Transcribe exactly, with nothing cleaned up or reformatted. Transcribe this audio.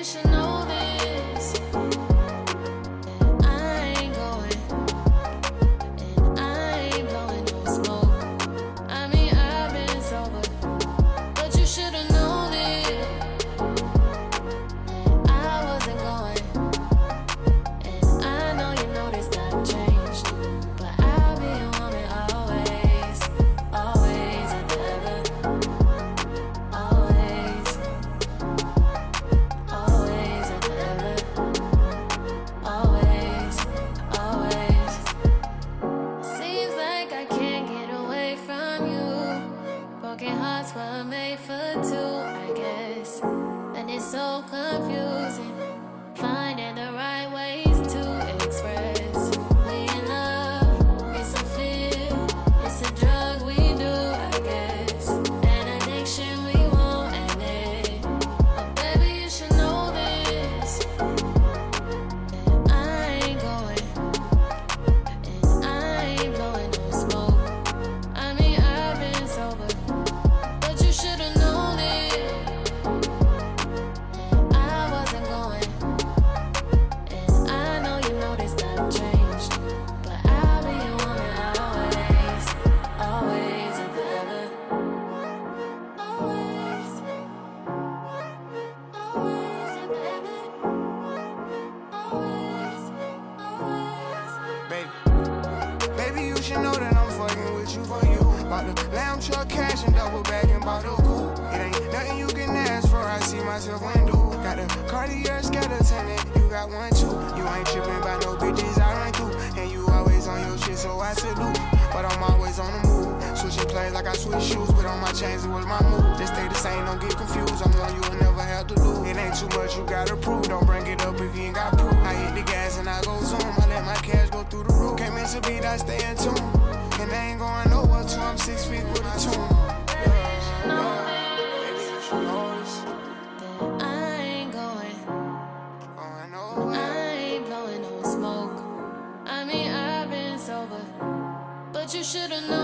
should know this. And I ain't going, and I ain't blowing no smoke. I mean, I've been sober, but you should've known it. And I wasn't going, and I know you noticed I've changed, but I'll be your woman always, always and ever. Always, always and ever. Always, always. Seems like I can't get away from you. Broken hearts were made for two, I guess. And it's so confusing, finding the right ways to express. We in love, it's a feel, it's a drug we do, I guess. An addiction we won't admit. But baby, you should know this. And I ain't going, and I ain't blowing no smoke. I mean, I've been sober, but you should've known it. And I wasn't going, and I know you noticed I've changed, but I'll be your woman always, always and ever. Always, always and ever. Always, always. Baby, baby, you should know that I'm fucking with you for you. Bought the lamb truck cash and double back and bought a coupe. It ain't nothing you can ask for, I see myself undo. Got the Cartier skeleton and you got one too. You ain't tripping by no bitches I run through, and you always on your shit, so I salute. But I'm always on the move, switching plays like I switch shoes. But on my chains, it was my move. Just stay the same, don't get confused. I'm one you will never have to lose. It ain't too much you gotta prove, don't bring it up if you ain't got proof. I hit the gas and I go zoom, I let my cash go through the roof. Can't miss a beat, I stay in tune, and I ain't going nowhere till I'm six feet with a tune. Yeah, yeah. Baby, you should know this. That I ain't going, Going nowhere. I ain't blowing no smoke. I mean, I've been sober, but you should've known.